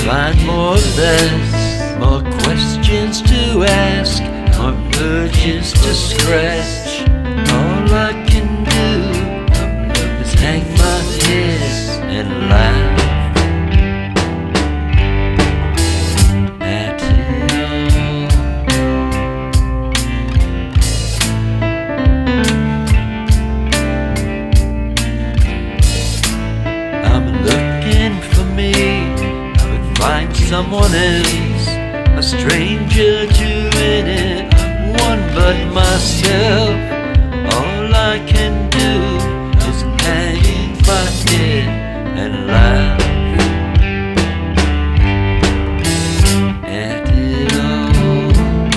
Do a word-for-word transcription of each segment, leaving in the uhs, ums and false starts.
find more or less, more questions to ask, more urges to scratch. All I can do is hang my head and laugh. Find someone else, a stranger to anyone but myself. All I can do is hang my head and laugh at it all.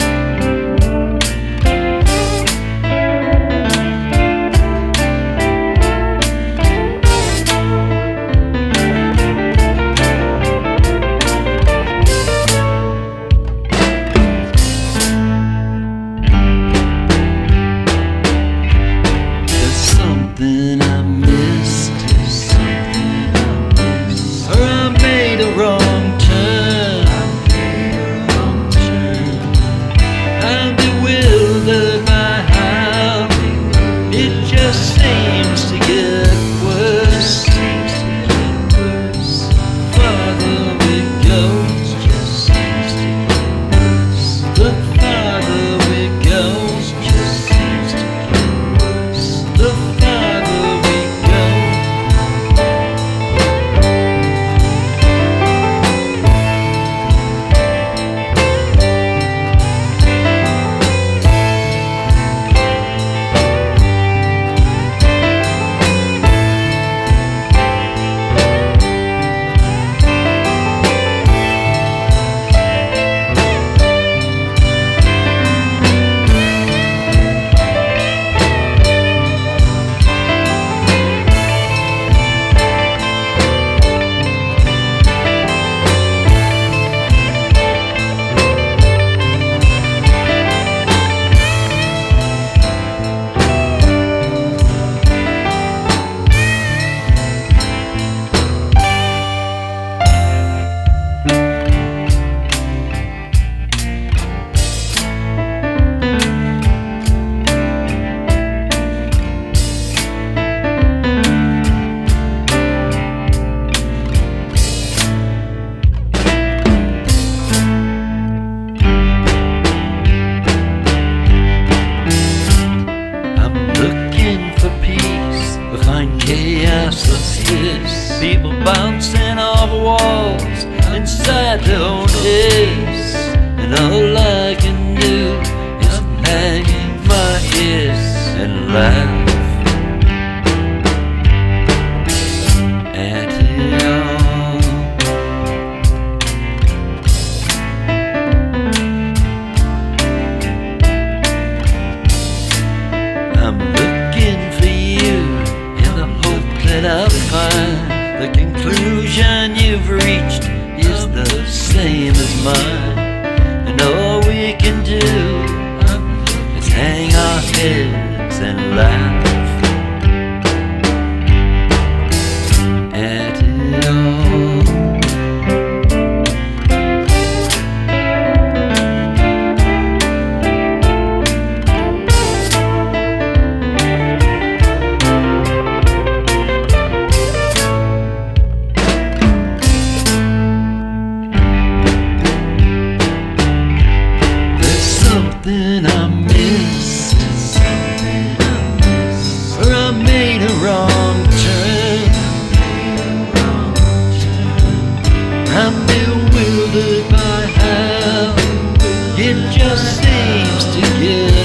Something I missed, something I missed, or I made a wrong turn. I made a wrong turn. I'm bewildered by how it just seems to get worse. Seems to get worse. Farther we go, it just seems to get worse. The farther we go, it just seems to get worse. The chaos of this, people bouncing off walls inside their own heads, and all I can do is hang my head and laugh at it all. I'm looking for you in the hope that I'll find the conclusion you've reached is the same as mine, and all we can do is hang our heads and laugh at it all. Something I missed, something I missed, or I made a wrong turn. I'm bewildered by how it just seems to get